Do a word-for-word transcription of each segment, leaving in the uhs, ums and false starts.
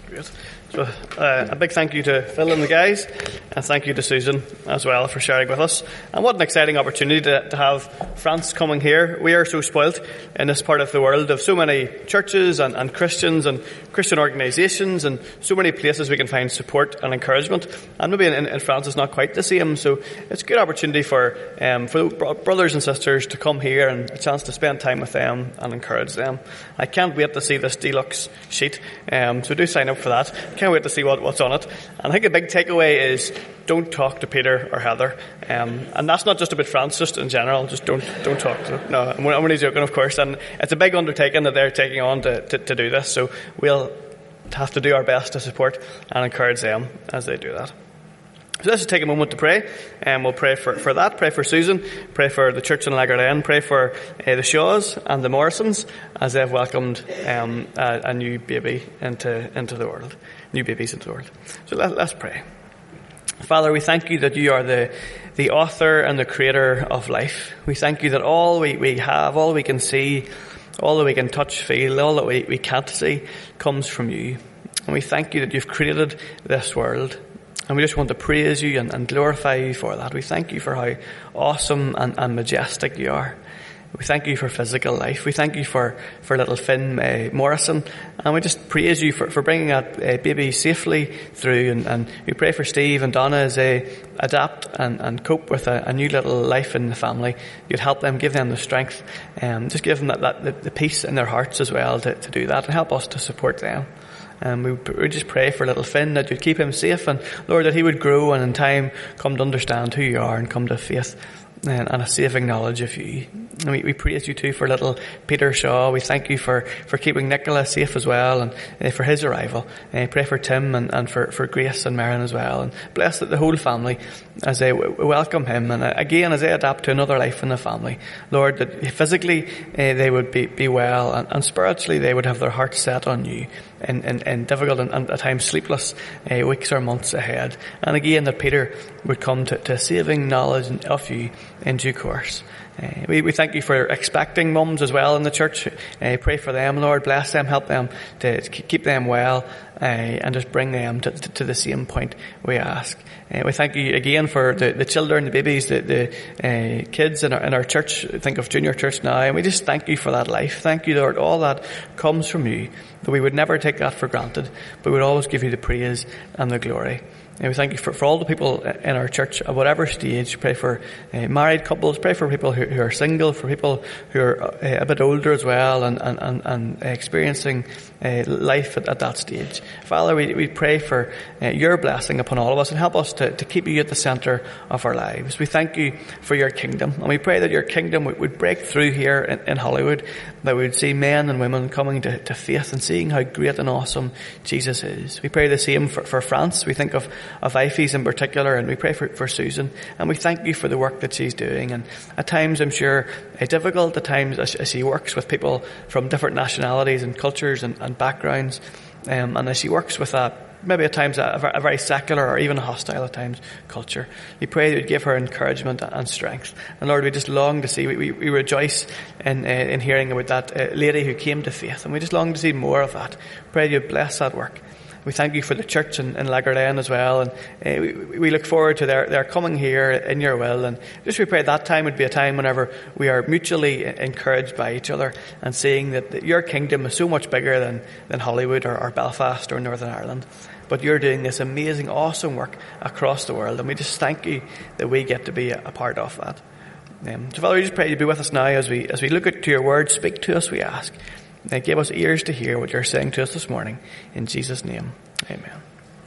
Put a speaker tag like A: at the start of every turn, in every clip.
A: Great. So uh, a big thank you to Phil and the guys, and thank you to Susan as well for sharing with us. And what an exciting opportunity to, to have France coming here. We are so spoilt in this part of the world of so many churches and, and Christians and Christian organisations and so many places we can find support and encouragement. And maybe in, in France it's not quite the same. So it's a good opportunity for um, for brothers and sisters to come here and a chance to spend time with them and encourage them. I can't wait to see this deluxe sheet. Um, so do sign up for that. Can't wait to see what, what's on it. And I think a big takeaway is don't talk to Peter or Heather. Um, and that's not just about France, just in general. Just don't don't talk to them. No, I'm, I'm only joking, of course. And it's a big undertaking that they're taking on to, to, to do this. So we'll have to do our best to support and encourage them as they do that. So let's just take a moment to pray, and we'll pray for, for that, pray for Susan, pray for the church in Lagarden, pray for uh, the Shaws and the Morrisons as they've welcomed um, a, a new baby into into the world, new babies into the world. So let, let's pray. Father, we thank you that you are the the author and the creator of life. We thank you that all we, we have, all we can see, all that we can touch, feel, all that we, we can't see comes from you. And we thank you that you've created this world. And we just want to praise you and, and glorify you for that. We thank you for how awesome and, and majestic you are. We thank you for physical life. We thank you for, for little Finn uh, Morrison. And we just praise you for, for bringing that uh, baby safely through. And, and we pray for Steve and Donna as they adapt and, and cope with a, a new little life in the family. You'd help them, give them the strength, um, just give them that, that the, the peace in their hearts as well to, to do that, and help us to support them. And we, we just pray for little Finn that you'd keep him safe, and Lord, that he would grow and in time come to understand who you are and come to faith and, and a saving knowledge of you. And we, we praise you too for little Peter Shaw. We thank you for, for keeping Nicola safe as well, and uh, for his arrival. And uh, pray for Tim and, and for, for Grace and Marion as well. And bless the whole family as they w- welcome him. And uh, again, as they adapt to another life in the family. Lord, that physically uh, they would be, be well, and, and spiritually they would have their hearts set on you in, in, in difficult and, and at times sleepless uh, weeks or months ahead. And again, that Peter would come to, to saving knowledge of you in due course. Uh, we, we thank you for expecting mums as well in the church. Uh, pray for them, Lord. Bless them, help them to, to keep them well, uh, and just bring them to, to, to the same point we ask. Uh, we thank you again for the, the children, the babies, the, the uh, kids in our, in our church. Think of Junior Church now. And we just thank you for that life. Thank you, Lord. All that comes from you. That we would never take that for granted, but we would always give you the praise and the glory. And we thank you for, for all the people in our church at whatever stage. Pray for uh, married couples. Pray for people who, who are single, for people who are uh, a bit older as well and, and, and, and experiencing uh, life at, at that stage. Father, we, we pray for uh, your blessing upon all of us, and help us to, to keep you at the centre of our lives. We thank you for your kingdom, and we pray that your kingdom would, would break through here in, in Hollywood, that we would see men and women coming to, to faith and seeing how great and awesome Jesus is. We pray the same for, for France. We think of of Ife's in particular, and we pray for, for Susan, and we thank you for the work that she's doing. And at times, I'm sure, it's difficult at times as, as she works with people from different nationalities and cultures and, and backgrounds, um, and as she works with a maybe at times a, a very secular or even a hostile at times culture. We pray that you'd give her encouragement and strength. And Lord, we just long to see, we, we, we rejoice in, uh, in hearing about that uh, lady who came to faith, and we just long to see more of that. Pray you'd bless that work. We thank you for the church in, in Lagarden as well, and uh, we, we look forward to their, their coming here in your will. And just we pray that time would be a time whenever we are mutually encouraged by each other and seeing that, that your kingdom is so much bigger than, than Hollywood or, or Belfast or Northern Ireland. But you're doing this amazing, awesome work across the world, and we just thank you that we get to be a, a part of that. Um, so Father, we just pray you be with us now as we as we look at your word. Speak to us, we ask. And give us ears to hear what you're saying to us this morning. In Jesus' name, amen.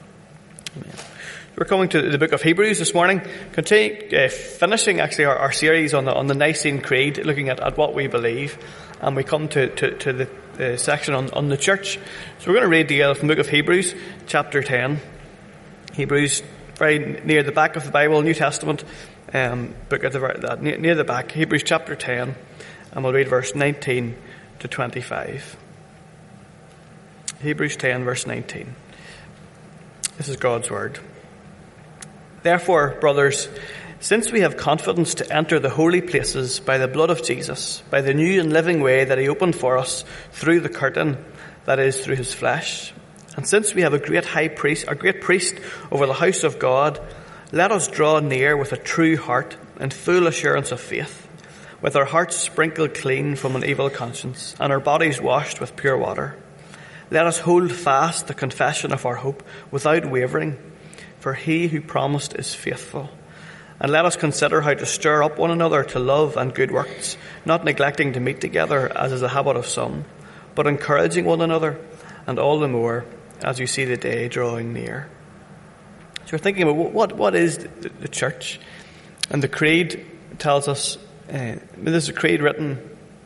A: Amen. We're coming to the book of Hebrews this morning, continue, uh, finishing actually our, our series on the on the Nicene Creed, looking at, at what we believe, and we come to to, to the uh, section on, on the church. So we're going to read together from the book of Hebrews, chapter ten. Hebrews, very near the back of the Bible, New Testament um, book at the uh, near, near the back. Hebrews chapter ten, and we'll read verse nineteen to twenty-five. Hebrews ten, verse nineteen. This is God's word. Therefore, brothers, since we have confidence to enter the holy places by the blood of Jesus, by the new and living way that he opened for us through the curtain, that is, through his flesh, And since we have a great high priest, a great priest over the house of God, let us draw near with a true heart and full assurance of faith, with our hearts sprinkled clean from an evil conscience and our bodies washed with pure water. Let us hold fast the confession of our hope without wavering, for he who promised is faithful. And let us consider how to stir up one another to love and good works, not neglecting to meet together as is the habit of some, but encouraging one another, and all the more as you see the day drawing near. So we're thinking about what what is the, the church, and the creed tells us. Uh, this is a creed written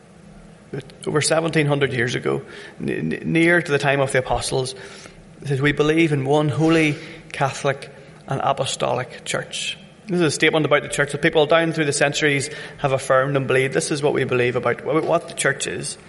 A: over seventeen hundred years ago, n- near to the time of the apostles. It says, "We believe in one holy, Catholic, and apostolic church." This is a statement about the church that people down through the centuries have affirmed and believed. This is what we believe about what the church is.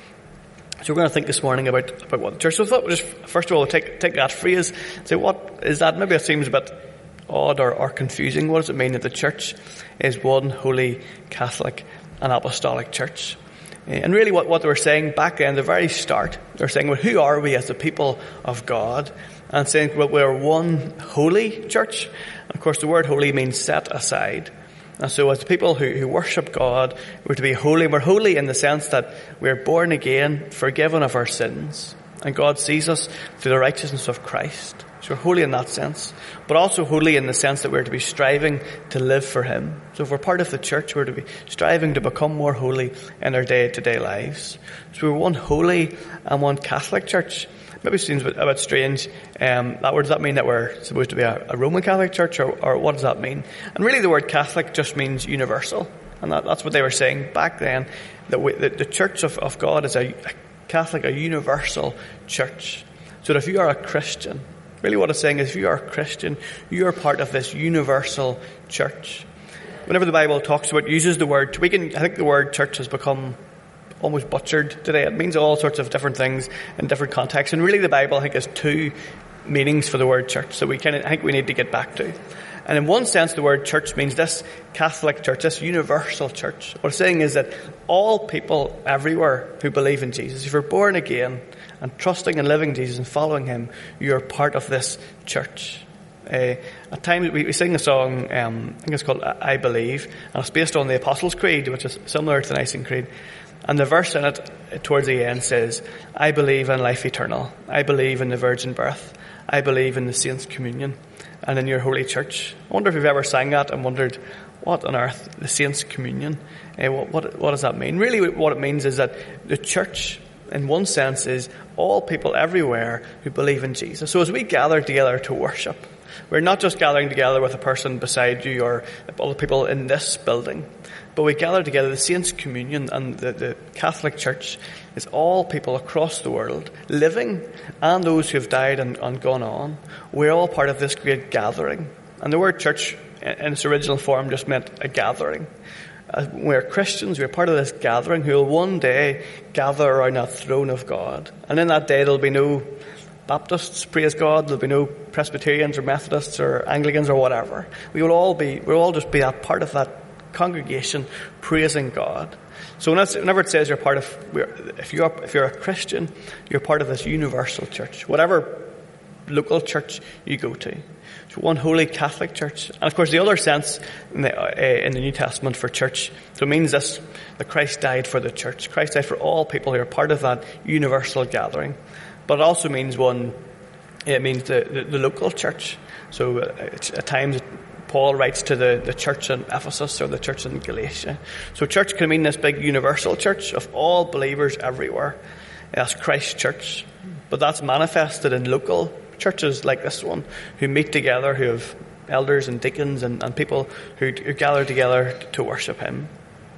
A: So we're going to think this morning about, about what the church is. So I thought we'll just, first of all, take, take that phrase and say, what is that? Maybe it seems a bit odd or, or confusing. What does it mean that the church is one holy, Catholic, and apostolic church? And really what, what they were saying back then, the very start, they were saying, well, who are we as the people of God? And saying, well, we're one holy church. And of course, the word holy means set aside. And so as the people who, who worship God, we're to be holy. We're holy in the sense that we're born again, forgiven of our sins. And God sees us through the righteousness of Christ. So we're holy in that sense. But also holy in the sense that we're to be striving to live for Him. So if we're part of the church, we're to be striving to become more holy in our day-to-day lives. So we're one holy and one Catholic church. Maybe it seems a bit, a bit strange. Um, that word, does that mean that we're supposed to be a, a Roman Catholic church, or, or what does that mean? And really the word Catholic just means universal. And that, that's what they were saying back then, that we, the, the church of, of God is a, a Catholic, a universal church. So that if you are a Christian, really what it's saying is if you are a Christian, you are part of this universal church. Whenever the Bible talks about, uses the word, we can, I think the word church has become almost butchered today. It means all sorts of different things in different contexts. And really the Bible, I think, has two meanings for the word church that we kind of, I think we need to get back to. And in one sense, the word church means this Catholic church, this universal church. What it's saying is that all people everywhere who believe in Jesus, if you're born again and trusting and living Jesus and following Him, you're part of this church. Uh, at times we, we sing a song, um, I think it's called I Believe, and it's based on the Apostles' Creed, which is similar to the Nicene Creed. And the verse in it, towards the end, says, I believe in life eternal. I believe in the virgin birth. I believe in the saints' communion and in your holy church. I wonder if you've ever sang that and wondered, what on earth, the saints' communion? Uh, what, what, what does that mean? Really what it means is that the church, in one sense, is all people everywhere who believe in Jesus. So as we gather together to worship, we're not just gathering together with a person beside you or all the people in this building, but we gather together. The Saints' Communion and the, the Catholic Church is all people across the world, living and those who have died and, and gone on. We're all part of this great gathering. And the word church in its original form just meant a gathering. Uh, we're Christians, we're part of this gathering who will one day gather around that throne of God. And in that day there'll be no Baptists, praise God, there'll be no Presbyterians or Methodists or Anglicans or whatever. We will all be, we'll all just be a part of that congregation praising God. So whenever it says you're part of, if you're, if you're a Christian, you're part of this universal church, whatever local church you go to. So one holy Catholic church. And of course the other sense in the, uh, in the New Testament for church, so it means this, that Christ died for the church. Christ died for all people who are part of that universal gathering. But it also means one, it means the, the, the local church. So uh, it's, at times Paul writes to the, the church in Ephesus or the church in Galatia. So church can mean this big universal church of all believers everywhere. That's Christ's church. But that's manifested in local churches like this one, who meet together, who have elders and deacons and, and people who, who gather together to worship Him.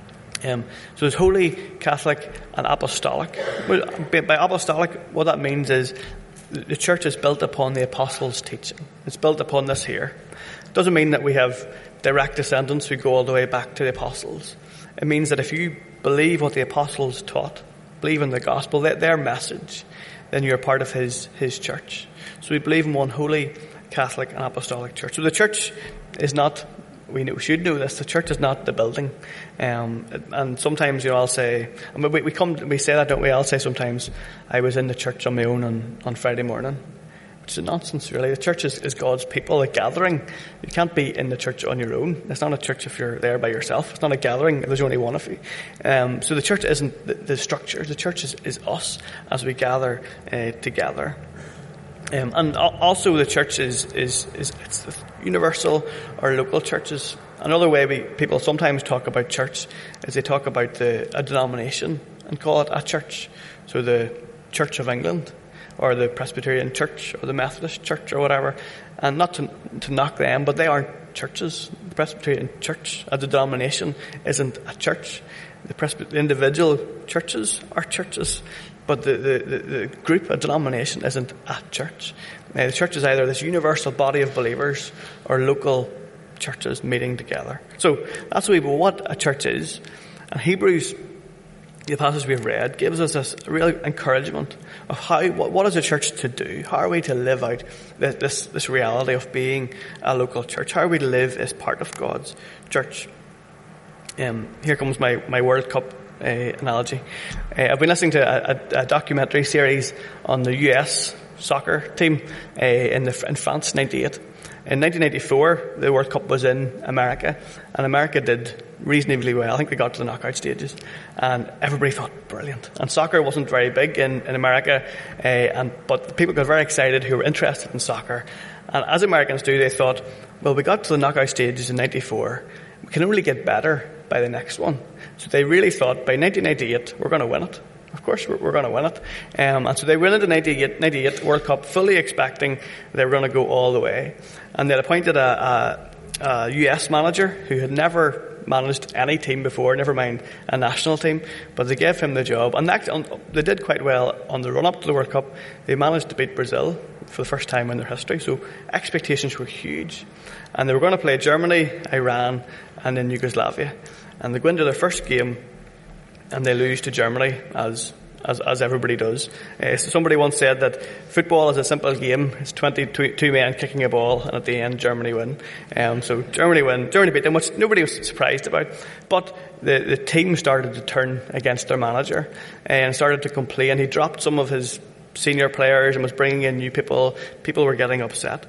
A: Um, so it's holy, Catholic and apostolic. By apostolic, what that means is the church is built upon the apostles' teaching. It's built upon this here. It doesn't mean that we have direct descendants who go all the way back to the apostles. It means that if you believe what the apostles taught, believe in the gospel, their message, then you're part of his, his church. So we believe in one holy, Catholic and apostolic church. So the church is not, we, know, we should know this, the church is not the building. Um, and sometimes, you know, I'll say, and we, we come, we say that, don't we? I'll say sometimes, I was in the church on my own on, on Friday morning. which is nonsense, really. The church is, is God's people, a gathering. You can't be in the church on your own. It's not a church if you're there by yourself. It's not a gathering if there's only one of you. Um, so the church isn't the, the structure. The church is, is us as we gather uh, together. Um, and also the church is, is, is it's universal or local churches. Another way we, people sometimes talk about church is they talk about the, a denomination and call it a church. So the Church of England, or the Presbyterian Church, or the Methodist Church, or whatever. And not to, to knock them, but they aren't churches. The Presbyterian Church as a denomination isn't a church. The, Presby- the individual churches are churches, but the, the, the, the group, a denomination, isn't a church. Uh, the church is either this universal body of believers or local churches meeting together. So that's what a church is. And Hebrews, the passage we've read, gives us this real encouragement of how, what, what is a church to do? How are we to live out this, this, this reality of being a local church? How are we to live as part of God's church? Um, here comes my, my World Cup uh, analogy. Uh, I've been listening to a, a, a documentary series on the U S soccer team uh, in, the, in France, ninety-eight. In nineteen ninety-four, the World Cup was in America, and America did reasonably well. I think they got to the knockout stages, and everybody thought, brilliant. And soccer wasn't very big in, in America, uh, and but people got very excited who were interested in soccer. And as Americans do, they thought, well, we got to the knockout stages in ninety-four. We can only get better by the next one. So they really thought, by nineteen ninety-eight, we're going to win it. Of course, we're, we're going to win it. Um, and so they went into ninety-eight, ninety-eight World Cup fully expecting they were going to go all the way. And they appointed a, a, a U S manager who had never managed any team before, never mind a national team. But they gave him the job. And that, they did quite well on the run-up to the World Cup. They managed to beat Brazil for the first time in their history. So expectations were huge. And they were going to play Germany, Iran, and then Yugoslavia. And they go into their first game, and they lose to Germany, as as, as everybody does. Uh, so somebody once said that football is a simple game. It's twenty-two men kicking a ball, and at the end, Germany win. Um, so Germany win. Germany beat them, which nobody was surprised about. But the, the team started to turn against their manager and started to complain. He dropped some of his senior players and was bringing in new people. People were getting upset.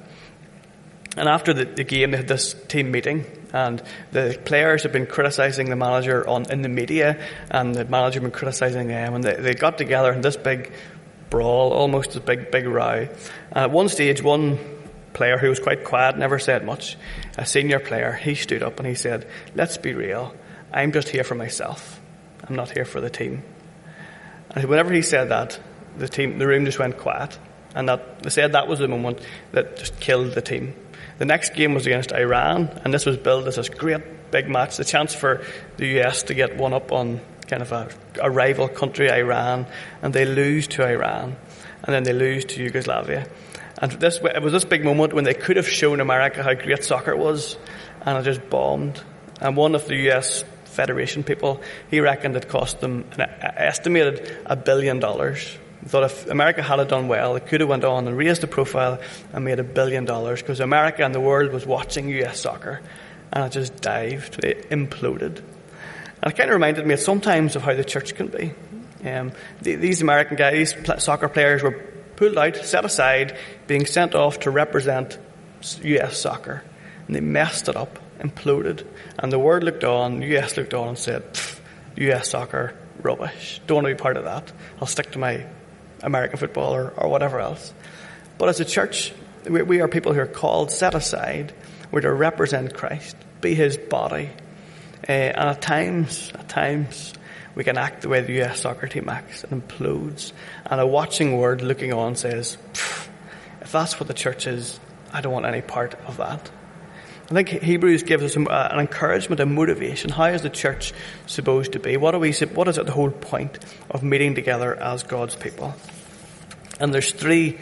A: And after the, the game, they had this team meeting, and the players had been criticising the manager on in the media, and the manager had been criticising them, and they, they got together in this big brawl, almost a big, big row. And at one stage, one player who was quite quiet, never said much, a senior player, he stood up and he said, "Let's be real, I'm just here for myself. I'm not here for the team." And whenever he said that, the team, the room just went quiet, and that they said that was the moment that just killed the team. The next game was against Iran, and this was billed as this great big match, the chance for the U S to get one up on kind of a, a rival country, Iran, and they lose to Iran, and then they lose to Yugoslavia. And this, it was this big moment when they could have shown America how great soccer was, and it just bombed. And one of the U S Federation people, he reckoned it cost them an estimated a billion dollars. Thought if America had it done well, it could have went on and raised the profile and made a billion dollars, because America and the world was watching U S soccer, and it just dived, it imploded. And it kind of reminded me sometimes of how the church can be. Um, the, these American guys, soccer players, were pulled out, set aside, being sent off to represent U S soccer, and they messed it up, imploded. And the world looked on, the U S looked on and said, U S soccer, rubbish, don't want to be part of that. I'll stick to my American football or, or whatever else. But as a church, we, we are people who are called, set aside. We're to represent Christ, be his body. Uh, and at times, at times, we can act the way the U S soccer team acts. It implodes. And a watching world looking on says, if that's what the church is, I don't want any part of that. I think Hebrews gives us an encouragement, a motivation. How is the church supposed to be? What are we? What is it, the whole point of meeting together as God's people? And there's three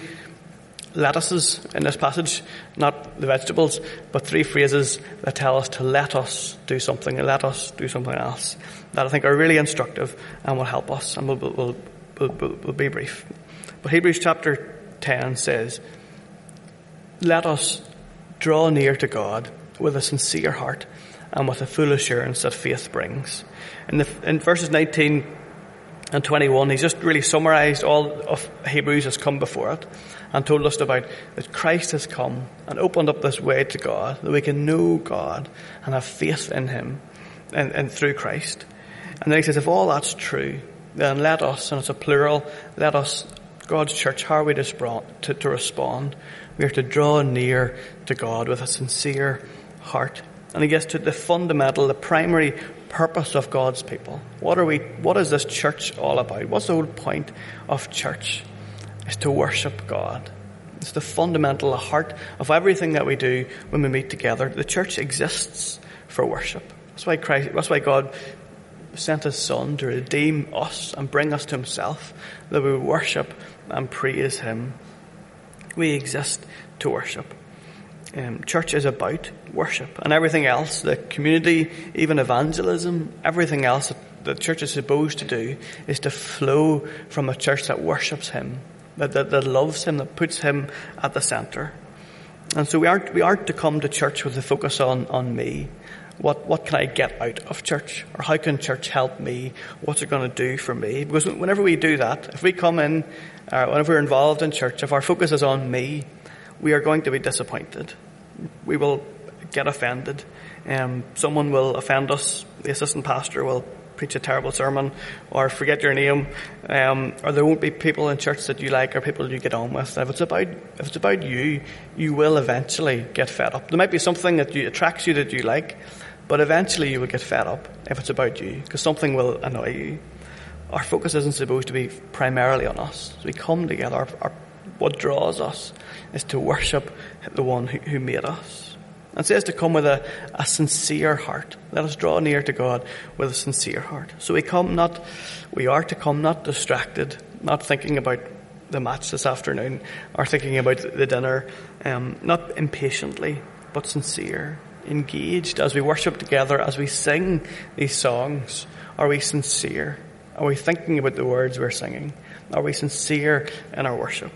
A: lettuces in this passage, not the vegetables, but three phrases that tell us to let us do something, and let us do something else, that I think are really instructive and will help us. And we'll, we'll, we'll, we'll, we'll be brief. But Hebrews chapter ten says, "Let us draw near to God with a sincere heart and with the full assurance that faith brings." In, the, in verses nineteen and twenty-one, he's just really summarised all of Hebrews that's come before it and told us about that Christ has come and opened up this way to God, that we can know God and have faith in him and, and through Christ. And then he says, if all that's true, then let us, and it's a plural, let us, God's church, how are we to, to, to respond? We are to draw near to God with a sincere heart. And he gets to the fundamental, the primary purpose of God's people. What are we, what is this church all about? What's the whole point of church? It's to worship God. It's the fundamental, the heart of everything that we do when we meet together. The church exists for worship. That's why Christ, that's why God sent his Son to redeem us and bring us to himself, that we worship and praise him. We exist to worship. Um, church is about worship, and everything else, the community, even evangelism, everything else that the church is supposed to do is to flow from a church that worships him, that, that, that loves him, that puts him at the centre. And so we aren't we aren't to come to church with a focus on, on me. What what can I get out of church? Or how can church help me? What's it going to do for me? Because whenever we do that, if we come in, uh, whenever we're involved in church, if our focus is on me, we are going to be disappointed. We will get offended. Um, someone will offend us. The assistant pastor will preach a terrible sermon or forget your name. Um, or there won't be people in church that you like or people you get on with. If it's about if it's about you, you will eventually get fed up. There might be something that you, attracts you that you like, but eventually you will get fed up if it's about you, because something will annoy you. Our focus isn't supposed to be primarily on us. So we come together. Our, our What draws us is to worship the one who, who made us. And says to come with a, a sincere heart. Let us draw near to God with a sincere heart. So we come not, we are to come not distracted, not thinking about the match this afternoon, or thinking about the dinner, um, not impatiently, but sincere, engaged as we worship together, as we sing these songs. Are we sincere? Are we thinking about the words we're singing? Are we sincere in our worship?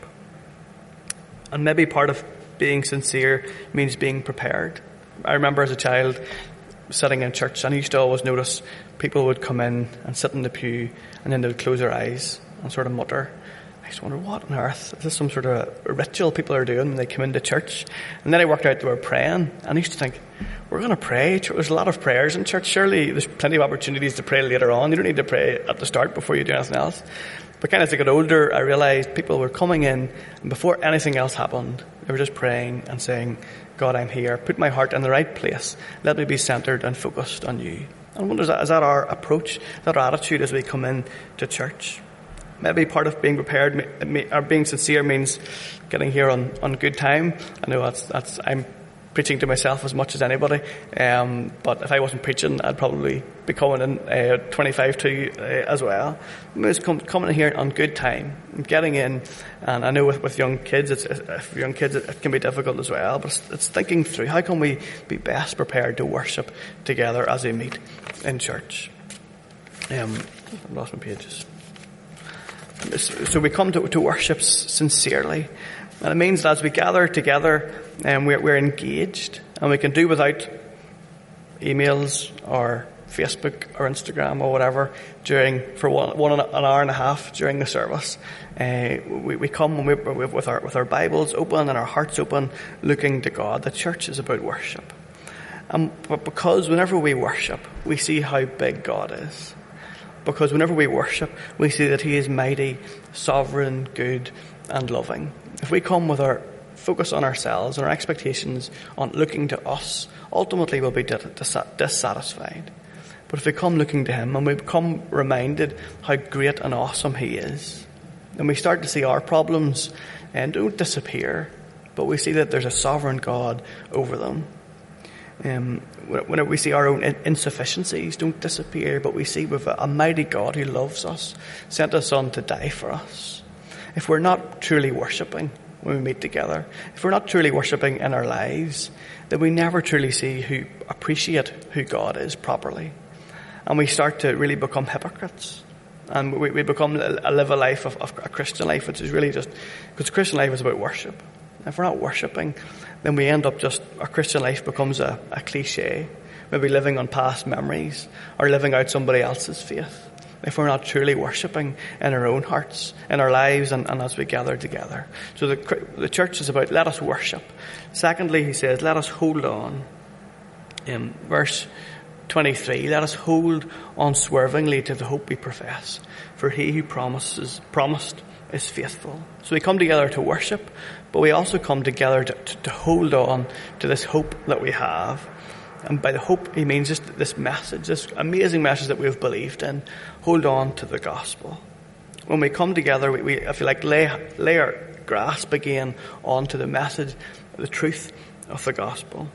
A: And maybe part of being sincere means being prepared. I remember as a child sitting in church, and I used to always notice people would come in and sit in the pew, and then they would close their eyes and sort of mutter. I just wonder, what on earth? Is this some sort of a ritual people are doing when they come into church? And then I worked out they were praying, and I used to think, we're going to pray. There's a lot of prayers in church. Surely there's plenty of opportunities to pray later on. You don't need to pray at the start before you do anything else. But kind of as I got older, I realised people were coming in, and before anything else happened, they were just praying and saying, God, I'm here. Put my heart in the right place. Let me be centred and focused on you. And I wonder, is that, is that our approach, is that our attitude as we come in to church? Maybe part of being prepared or being sincere means getting here on, on good time. I know that's, that's, I'm preaching to myself as much as anybody. Um, but if I wasn't preaching, I'd probably be coming in uh, twenty-five to uh, as well. It's com- coming in here on good time, and getting in. And I know with, with young kids, it's, if young kids, it, it can be difficult as well. But it's, it's thinking through, how can we be best prepared to worship together as we meet in church? Um, I've lost my pages. So we come to, to worship sincerely. And it means that as we gather together, um, we're, we're engaged, and we can do without emails or Facebook or Instagram or whatever during for one, one an hour and a half during the service. Uh, we, we come and we, with our with our Bibles open and our hearts open, looking to God. The church is about worship, um, but because whenever we worship, we see how big God is. Because whenever we worship, we see that He is mighty, sovereign, good, and loving. If we come with our focus on ourselves and our expectations on looking to us, ultimately we'll be dissatisfied. But if we come looking to Him and we become reminded how great and awesome He is, then we start to see our problems and don't disappear, but we see that there's a sovereign God over them. Um, whenever we see our own insufficiencies don't disappear, but we see with a, a mighty God who loves us, sent us on to die for us. If we're not truly worshipping when we meet together, if we're not truly worshipping in our lives, then we never truly see who appreciate who God is properly. And we start to really become hypocrites. And we, we become a live a life of, of a Christian life, which is really just, because Christian life is about worship. If we're not worshipping, then we end up just, our Christian life becomes a, a cliche. Maybe living on past memories or living out somebody else's faith. if we're not truly worshipping in our own hearts, in our lives, and, and as we gather together. So the, the church is about, let us worship. Secondly, he says, let us hold on. In verse twenty-three, let us hold unswervingly to the hope we profess, for he who promises promised is faithful. So we come together to worship, but we also come together to, to, to hold on to this hope that we have. And by the hope, he means just this message, this amazing message that we've believed in. Hold on to the gospel. When we come together, we, we if you like, lay, lay our grasp again onto the message, the truth of the gospel.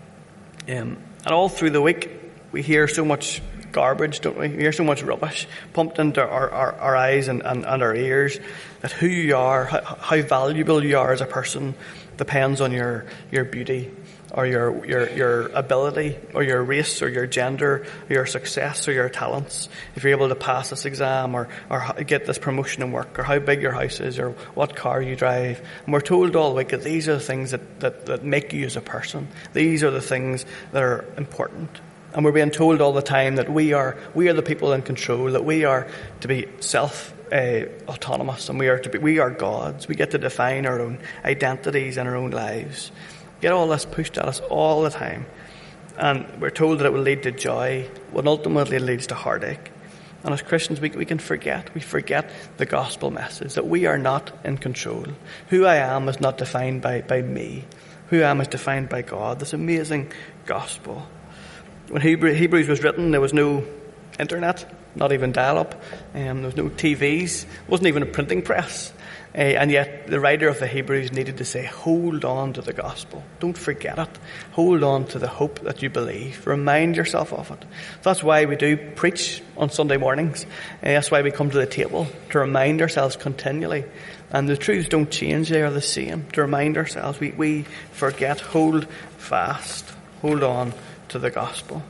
A: Um, and all through the week, we hear so much garbage, don't we? We hear so much rubbish pumped into our, our, our eyes and, and, and our ears, that who you are, how, how valuable you are as a person, depends on your, your beauty, or your, your, your ability, or your race, or your gender, or your success, or your talents. If you're able to pass this exam, or, or get this promotion in work, or how big your house is, or what car you drive. And we're told all week that these are the things that, that, that make you as a person. These are the things that are important. And we're being told all the time that we are, we are the people in control, that we are to be self uh, autonomous, and we are to be, we are gods. We get to define our own identities and our own lives. Get all this pushed at us all the time. And we're told that it will lead to joy, when ultimately it leads to heartache. And as Christians, we, we can forget. We forget the gospel message, that we are not in control. Who I am is not defined by, by me. Who I am is defined by God. This amazing gospel. When Hebrew, Hebrews was written, there was no internet, not even dial-up. Um, there was no T Vs. There wasn't even a printing press. Uh, and yet the writer of the Hebrews needed to say, hold on to the gospel. Don't forget it. Hold on to the hope that you believe. Remind yourself of it. That's why we do preach on Sunday mornings. Uh, that's why we come to the table, to remind ourselves continually. And the truths don't change, they are the same. To remind ourselves, we, we forget. Hold fast. Hold on to the gospel.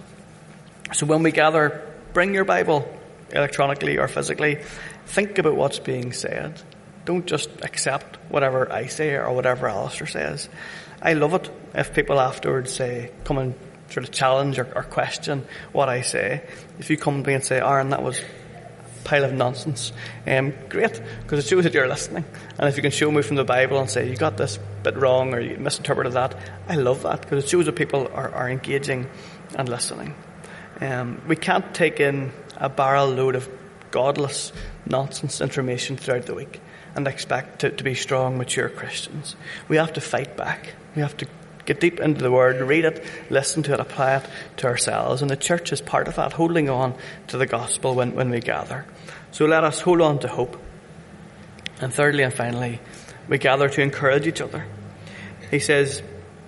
A: So when we gather, bring your Bible, electronically or physically. Think about what's being said. Don't just accept whatever I say or whatever Alistair says. I love it if people afterwards say, come and sort of challenge or, or question what I say. If you come to me and say, Aaron, that was a pile of nonsense, um, great, because it shows that you're listening. And if you can show me from the Bible and say, you got this bit wrong or you misinterpreted that, I love that, because it shows that people are, are engaging and listening. Um, we can't take in a barrel load of godless nonsense information throughout the week and expect to, to be strong, mature Christians. We have to fight back. We have to get deep into the Word, read it, listen to it, apply it to ourselves. And the church is part of that, holding on to the gospel when, when we gather. So let us hold on to hope. And thirdly and finally, we gather to encourage each other. He says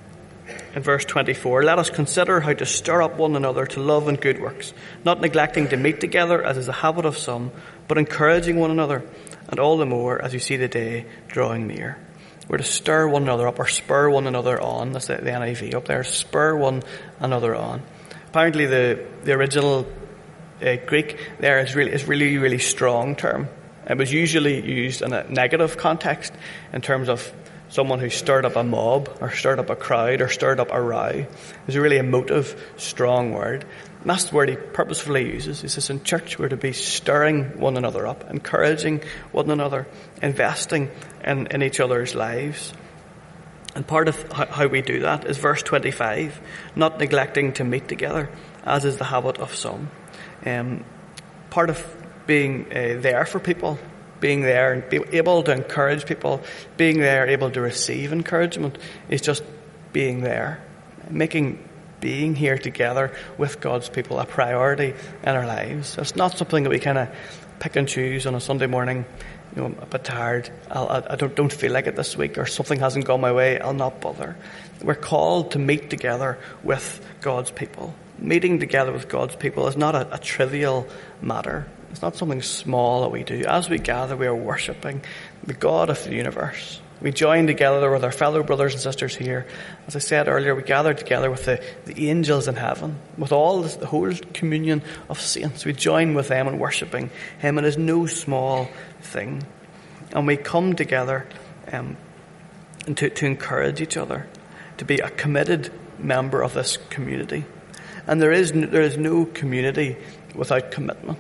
A: in verse twenty-four, let us consider how to stir up one another to love and good works, not neglecting to meet together as is the habit of some, but encouraging one another, and all the more as you see the day drawing near. We're to stir one another up, or spur one another on. That's the, the N I V up there. Spur one another on. Apparently the, the original uh, Greek there is really, is really, really strong term. It was usually used in a negative context in terms of someone who stirred up a mob, or stirred up a crowd, or stirred up a row. It was a really emotive, strong word. And that's the word he purposefully uses. He says in church we're to be stirring one another up, encouraging one another, investing in, in each other's lives. And part of how we do that is verse twenty-five, not neglecting to meet together, as is the habit of some. Um, part of being uh, there for people, being there and be able to encourage people, being there, able to receive encouragement, is just being there, making being here together with God's people a priority in our lives. It's not something that we kind of pick and choose on a Sunday morning. You know, I'm a bit tired, I'll, I don't, don't feel like it this week, or something hasn't gone my way, I'll not bother. We're called to meet together with God's people. Meeting together with God's people is not a, a trivial matter. It's not something small that we do. As we gather, we are worshipping the God of the universe. We join together with our fellow brothers and sisters here. As I said earlier, we gather together with the, the angels in heaven, with all this, the whole communion of saints. We join with them in worshipping Him. It is no small thing. And we come together um, to, to encourage each other, to be a committed member of this community. And there is, there is no community without commitment.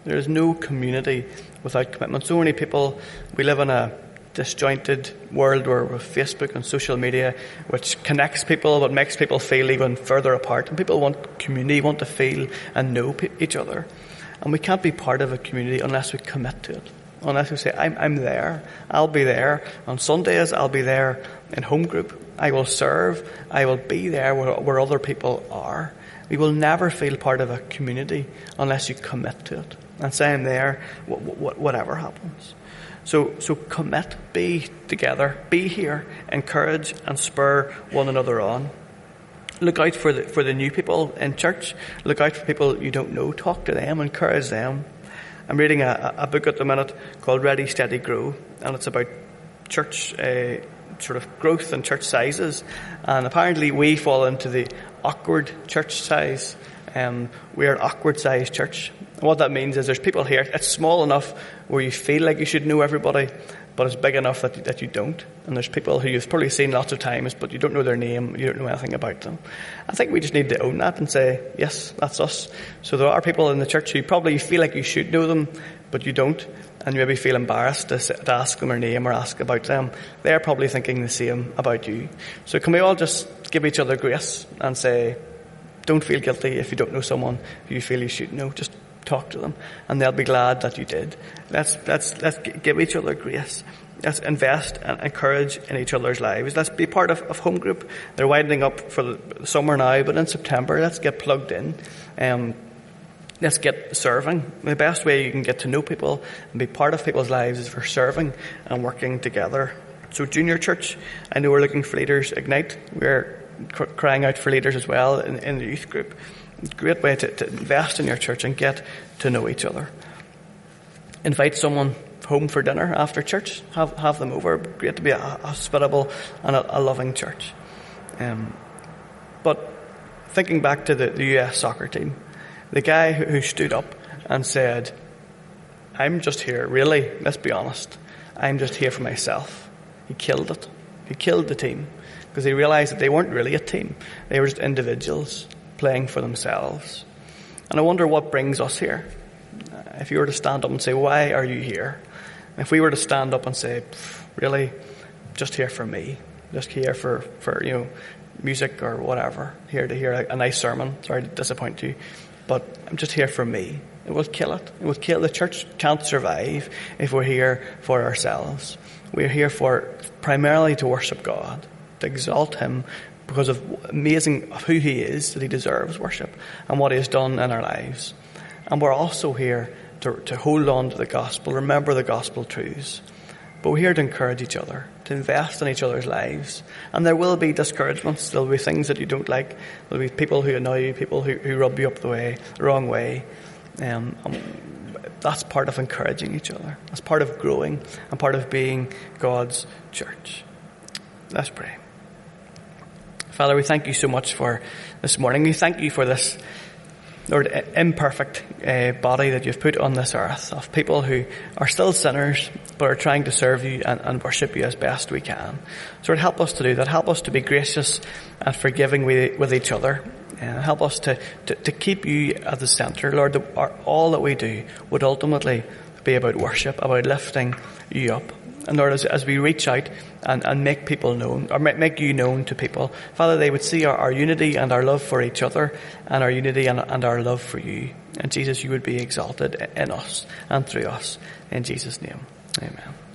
A: There is no community without commitment. So many people, we live in a disjointed world where with Facebook and social media, which connects people but makes people feel even further apart. And people want community, want to feel and know pe- each other. And we can't be part of a community unless we commit to it. Unless we say, I'm, I'm there, I'll be there. On Sundays, I'll be there in home group. I will serve, I will be there where, where other people are. We will never feel part of a community unless you commit to it. And say, I'm there, wh- wh- whatever happens. So, so commit, be together, be here, encourage and spur one another on. Look out for the, for the new people in church. Look out for people you don't know. Talk to them, encourage them. I'm reading a, a book at the minute called Ready, Steady, Grow, and it's about church uh, sort of growth and church sizes. And apparently we fall into the awkward church size. Um, we're an awkward sized church. And what that means is there's people here. It's small enough where you feel like you should know everybody, but it's big enough that, that you don't. And there's people who you've probably seen lots of times, but you don't know their name, you don't know anything about them. I think we just need to own that and say, yes, that's us. So there are people in the church who probably feel like you should know them, but you don't, and you maybe feel embarrassed to, to ask them their name or ask about them. They're probably thinking the same about you. So can we all just give each other grace and say, don't feel guilty if you don't know someone who you feel you should know. Just talk to them, and they'll be glad that you did. Let's let's let's give each other grace. Let's invest and encourage in each other's lives. Let's be part of, of home group. They're winding up for the summer now, but in September, let's get plugged in. Um, let's get serving. The best way you can get to know people and be part of people's lives is for serving and working together. So junior church, I know we're looking for leaders. Ignite, we're cr- crying out for leaders as well in, in the youth group. Great way to, to invest in your church and get to know each other. Invite someone home for dinner after church. Have have them over. Great to be a hospitable and a, a loving church. Um, but thinking back to the, the U S soccer team, the guy who, who stood up and said, I'm just here, really, let's be honest, I'm just here for myself. He killed it. He killed the team because he realized that they weren't really a team. They were just individuals playing for themselves. And I wonder what brings us here. If you were to stand up and say, why are you here? If we were to stand up and say, really, just here for me, just here for, for you know, music or whatever, here to hear a, a nice sermon, sorry to disappoint you, but I'm just here for me, it would kill it. It would kill. The church can't survive if we're here for ourselves. We're here for primarily to worship God, to exalt Him, because of amazing of who He is, that He deserves worship and what He has done in our lives. And we're also here to, to hold on to the gospel, remember the gospel truths. But we're here to encourage each other, to invest in each other's lives. And there will be discouragements. There'll be things that you don't like. There'll be people who annoy you, people who, who rub you up the way, the wrong way. Um, that's part of encouraging each other. That's part of growing and part of being God's church. Let's pray. Father, we thank you so much for this morning. We thank you for this, Lord, imperfect uh, body that you've put on this earth of people who are still sinners but are trying to serve you and, and worship you as best we can. So Lord, help us to do that. Help us to be gracious and forgiving with, with each other. And help us to, to, to keep you at the centre. Lord, the, our, all that we do would ultimately be about worship, about lifting you up. And Lord, as, as we reach out and, and make people known, or make, make you known to people, Father, they would see our, our unity and our love for each other, and our unity and, and our love for you. And Jesus, you would be exalted in us and through us. In Jesus' name, amen.